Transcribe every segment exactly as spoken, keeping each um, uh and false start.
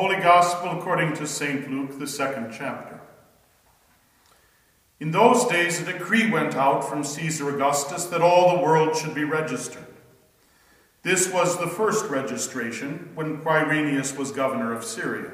Holy Gospel according to Saint Luke, the second chapter. In those days a decree went out from Caesar Augustus that all the world should be registered. This was the first registration when Quirinius was governor of Syria.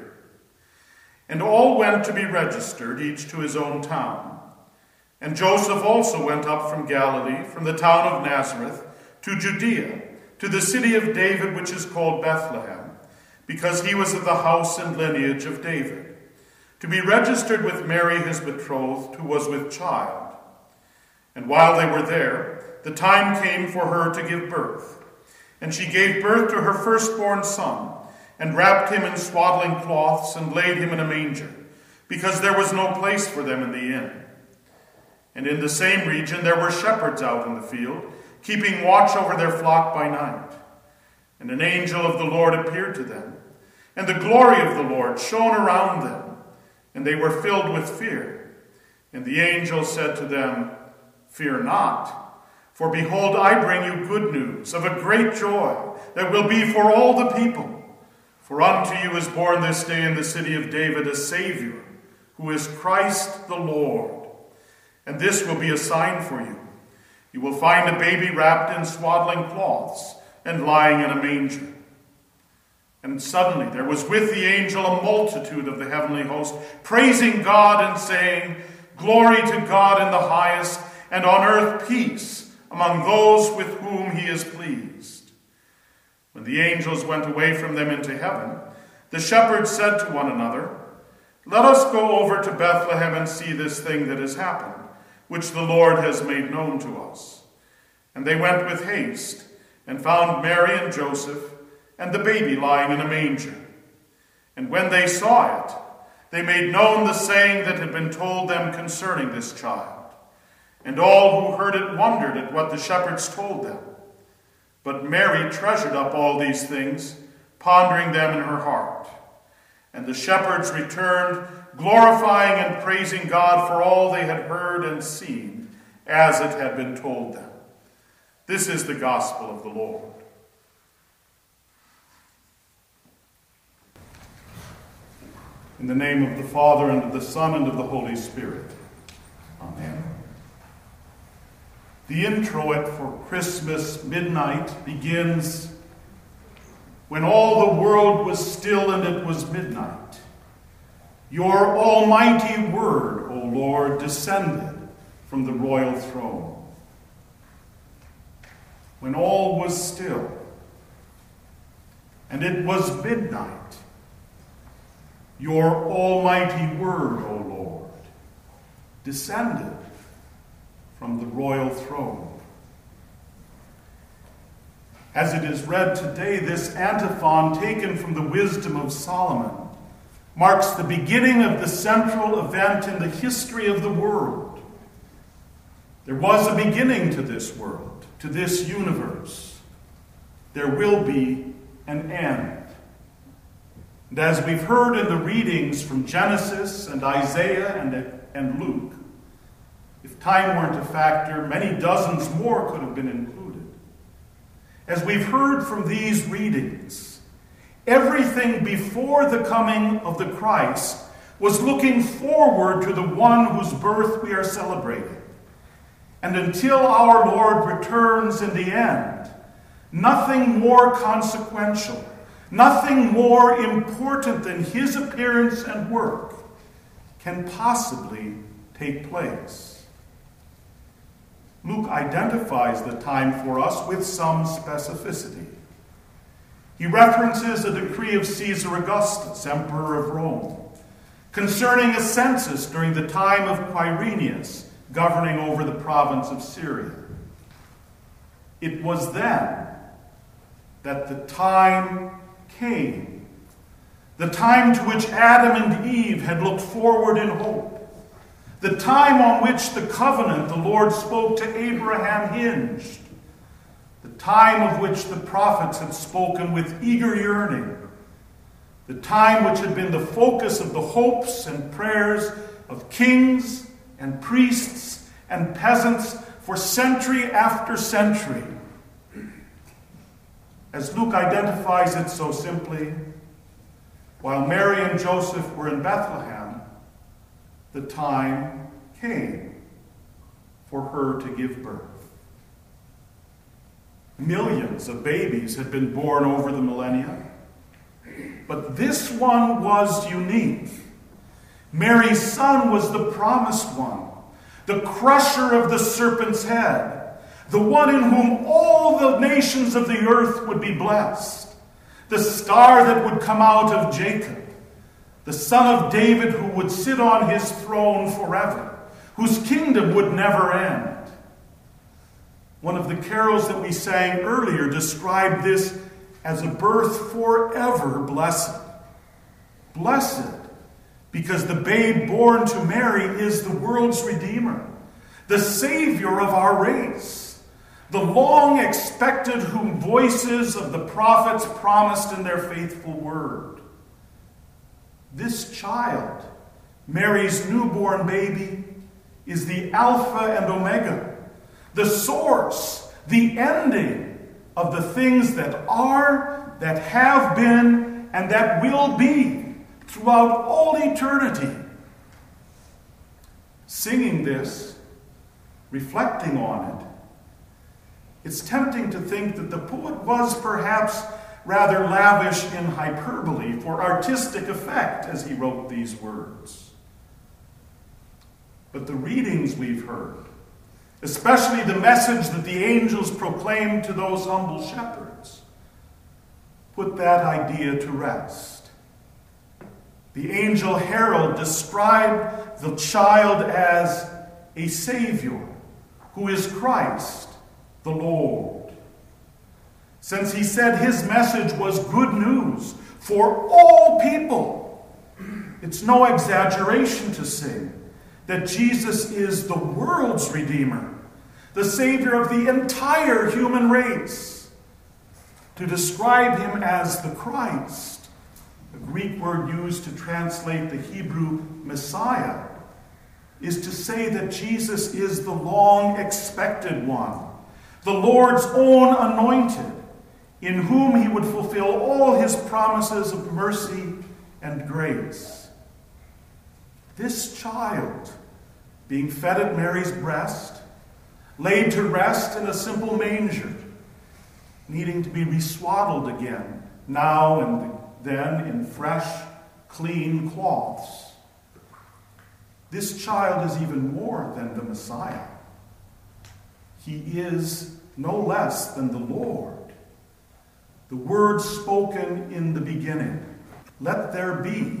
And all went to be registered, each to his own town. And Joseph also went up from Galilee, from the town of Nazareth, to Judea, to the city of David, which is called Bethlehem, because he was of the house and lineage of David, to be registered with Mary his betrothed, who was with child. And while they were there, the time came for her to give birth. And she gave birth to her firstborn son, and wrapped him in swaddling cloths, and laid him in a manger, because there was no place for them in the inn. And in the same region there were shepherds out in the field, keeping watch over their flock by night. And an angel of the Lord appeared to them, and the glory of the Lord shone around them, and they were filled with fear. And the angel said to them, "Fear not, for behold, I bring you good news of a great joy that will be for all the people. For unto you is born this day in the city of David a Savior, who is Christ the Lord. And this will be a sign for you. You will find a baby wrapped in swaddling cloths and lying in a manger." And suddenly there was with the angel a multitude of the heavenly host, praising God and saying, "Glory to God in the highest, and on earth peace among those with whom he is pleased." When the angels went away from them into heaven, the shepherds said to one another, "Let us go over to Bethlehem and see this thing that has happened, which the Lord has made known to us." And they went with haste, and found Mary and Joseph, and the baby lying in a manger. And when they saw it, they made known the saying that had been told them concerning this child. And all who heard it wondered at what the shepherds told them. But Mary treasured up all these things, pondering them in her heart. And the shepherds returned, glorifying and praising God for all they had heard and seen, as it had been told them. This is the gospel of the Lord. In the name of the Father, and of the Son, and of the Holy Spirit. Amen. The introit for Christmas midnight begins, "When all the world was still and it was midnight, your almighty word, O Lord, descended from the royal throne." When all was still, and it was midnight, your almighty word, O Lord, descended from the royal throne. As it is read today, this antiphon, taken from the Wisdom of Solomon, marks the beginning of the central event in the history of the world. There was a beginning to this world, to this universe. There will be an end. And as we've heard in the readings from Genesis and Isaiah and, and Luke, if time weren't a factor, many dozens more could have been included. As we've heard from these readings, everything before the coming of the Christ was looking forward to the one whose birth we are celebrating. And until our Lord returns in the end, nothing more consequential, nothing more important than his appearance and work can possibly take place. Luke identifies the time for us with some specificity. He references a decree of Caesar Augustus, Emperor of Rome, concerning a census during the time of Quirinius, governing over the province of Syria. It was then that the time came, the time to which Adam and Eve had looked forward in hope, the time on which the covenant the Lord spoke to Abraham hinged, the time of which the prophets had spoken with eager yearning, the time which had been the focus of the hopes and prayers of kings and priests and peasants for century after century. As Luke identifies it so simply, While Mary and Joseph were in Bethlehem, the time came for her to give birth. Millions of babies had been born over the millennia, but this one was unique. Mary's son was the promised one, the crusher of the serpent's head, the one in whom all the nations of the earth would be blessed, the star that would come out of Jacob, the son of David who would sit on his throne forever, whose kingdom would never end. One of the carols that we sang earlier described this as a birth forever blessed. Blessed, because the babe born to Mary is the world's Redeemer, the Savior of our race, the long-expected whom voices of the prophets promised in their faithful word. This child, Mary's newborn baby, is the Alpha and Omega, the source, the ending of the things that are, that have been, and that will be throughout all eternity. Singing this, reflecting on it, it's tempting to think that the poet was perhaps rather lavish in hyperbole for artistic effect as he wrote these words. But the readings we've heard, especially the message that the angels proclaimed to those humble shepherds, put that idea to rest. The angel herald described the child as a Savior, who is Christ, the Lord. Since he said his message was good news for all people, it's no exaggeration to say that Jesus is the world's Redeemer, the Savior of the entire human race. To describe him as the Christ, the Greek word used to translate the Hebrew Messiah, is to say that Jesus is the long-expected one, the Lord's own anointed, in whom he would fulfill all his promises of mercy and grace. This child, being fed at Mary's breast, laid to rest in a simple manger, needing to be reswaddled again, now and then in fresh, clean cloths. This child is even more than the Messiah. He is no less than the Lord. The word spoken in the beginning, let there be.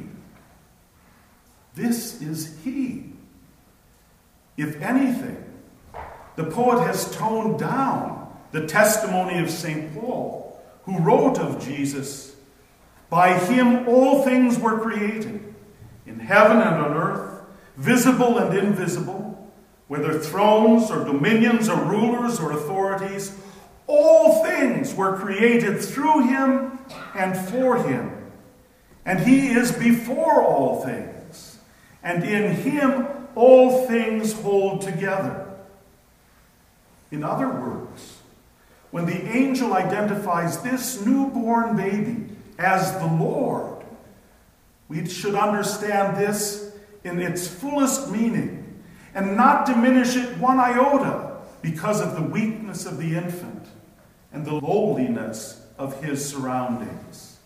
This is he. If anything, the poet has toned down the testimony of Saint Paul, who wrote of Jesus, "By him all things were created, in heaven and on earth, visible and invisible, whether thrones or dominions or rulers or authorities, all things were created through him and for him. And he is before all things, and in him all things hold together." In other words, when the angel identifies this newborn baby as the Lord, we should understand this in its fullest meaning and not diminish it one iota because of the weakness of the infant and the lowliness of his surroundings.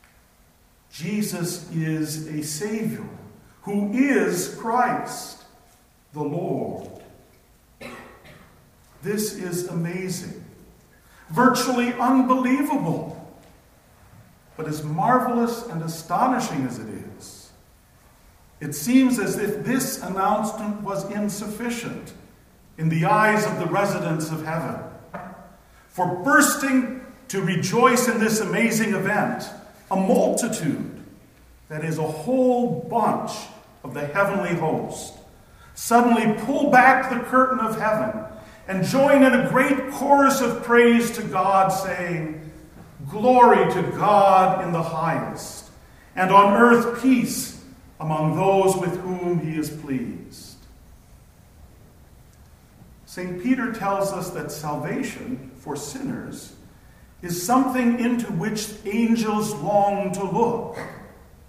Jesus is a Savior who is Christ, the Lord. This is amazing, virtually unbelievable. But as marvelous and astonishing as it is, it seems as if this announcement was insufficient in the eyes of the residents of heaven. For bursting to rejoice in this amazing event, a multitude, that is a whole bunch of the heavenly host, suddenly pull back the curtain of heaven and join in a great chorus of praise to God, saying, "Glory to God in the highest, and on earth peace among those with whom he is pleased." Saint Peter tells us that salvation for sinners is something into which angels long to look.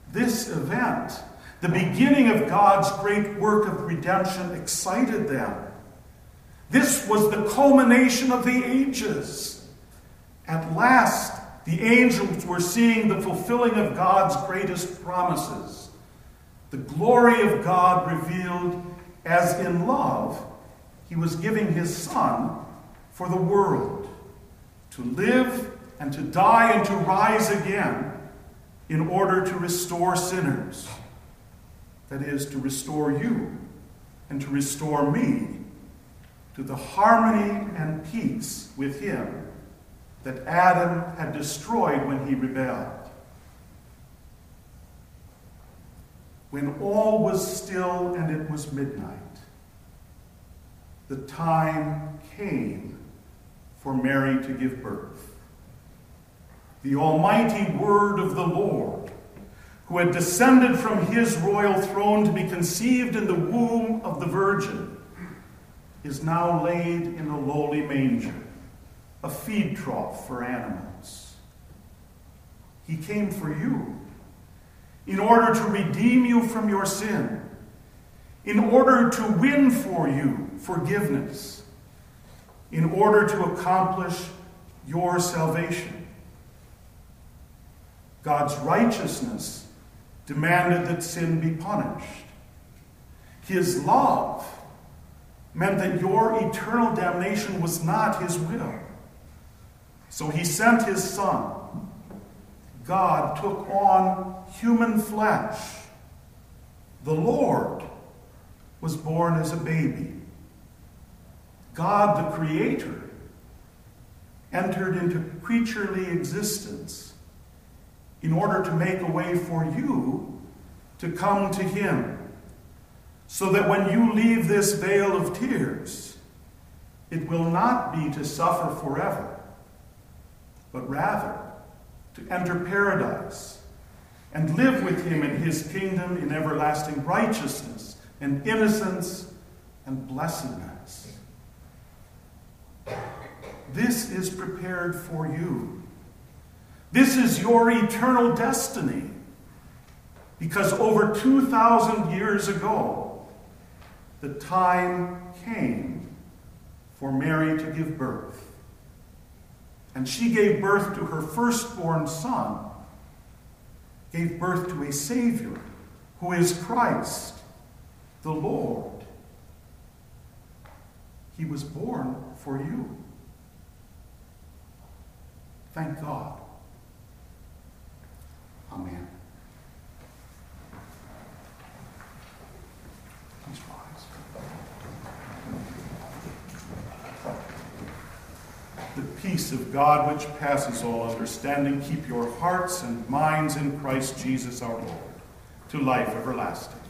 This event, the beginning of God's great work of redemption, excited them. This was the culmination of the ages. At last, the angels were seeing the fulfilling of God's greatest promises. The glory of God revealed as in love, he was giving his Son for the world, to live and to die and to rise again in order to restore sinners. That is, to restore you and to restore me to the harmony and peace with him that Adam had destroyed when he rebelled. When all was still and it was midnight, the time came for Mary to give birth. The almighty word of the Lord, who had descended from his royal throne to be conceived in the womb of the Virgin, is now laid in a lowly manger, a feed trough for animals. He came for you, in order to redeem you from your sin, in order to win for you forgiveness, in order to accomplish your salvation. God's righteousness demanded that sin be punished. His love meant that your eternal damnation was not his will. So he sent his Son. God took on human flesh. The Lord was born as a baby. God, the Creator, entered into creaturely existence in order to make a way for you to come to him, so that when you leave this vale of tears, it will not be to suffer forever, but rather to enter paradise and live with him in his kingdom in everlasting righteousness and innocence and blessedness. This is prepared for you. This is your eternal destiny, because over two thousand years ago, the time came for Mary to give birth. And she gave birth to her firstborn son, gave birth to a Savior, who is Christ, the Lord. He was born for you. Thank God. Amen. Please rise. The peace of God, which passes all understanding, keep your hearts and minds in Christ Jesus our Lord, to life everlasting.